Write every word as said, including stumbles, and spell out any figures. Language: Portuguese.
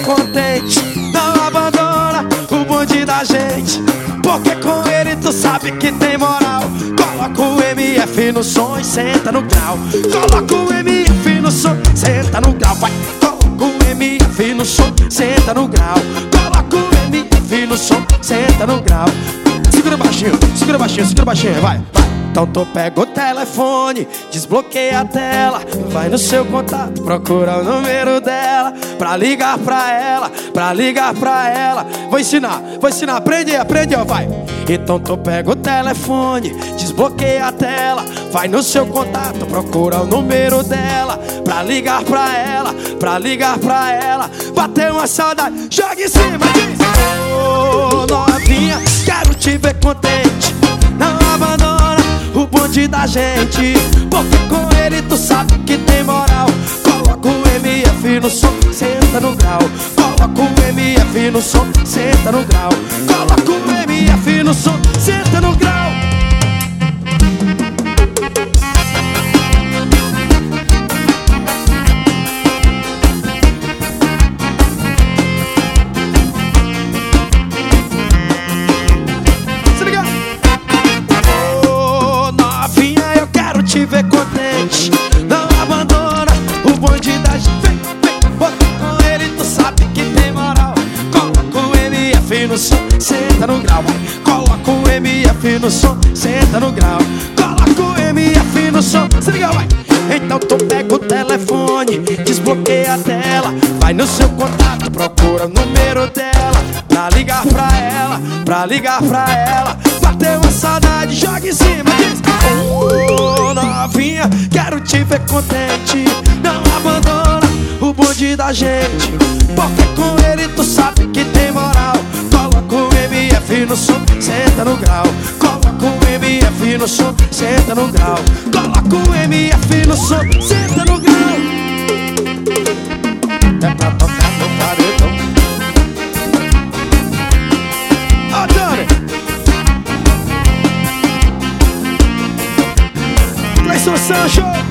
contente. Não abandona o bonde da gente, porque com ele tu sabe que tem moral. Coloca o M F no som e senta no grau. Coloca o M F no som, senta no grau. Vai, coloca o M F no som, senta no grau. Coloca o M F no som, senta no grau. Segura baixinho, segura baixinho, segura baixinho, vai, vai. Então tu pega o telefone, desbloqueia a tela, vai no seu contato, procura o número dela, pra ligar pra ela, pra ligar pra ela. Vou ensinar, vou ensinar, aprende, aprende, ó, vai. Então tu pega o telefone, desbloqueia a tela, vai no seu contato, procura o número dela, pra ligar pra ela, pra ligar pra ela. Bateu uma saudade, joga em cima, diz: ô novinha, quero te ver contente. Não abandona o bonde da gente, porque com ele tu sabe que tem moral. Coloca o M F no som, senta no grau. Coloca o M F no som, senta no grau. Coloca o M F no som, senta no grau. Te ver contente, não abandona o bonde da gente. Vem, vem, bota com ele, tu sabe que tem moral. Coloca o M F no som, senta no grau. Coloca o M F no som, senta no grau. Coloca o M F no som, se liga, vai. Então tu pega o telefone, desbloqueia a tela, vai no seu contato, procura o número dela, pra ligar pra ela, pra ligar pra ela. Bateu uma saudade, joga em cima, diz: ô novinha, quero te ver contente. Não abandona o bonde da gente, porque com ele tu sabe que tem moral. Coloca o M F no som, senta no grau. Coloca o M F no som, senta no grau. Coloca o M F no som, senta no grau. É pra tocar no paredão. Ó, Dani, Cleison Sancho.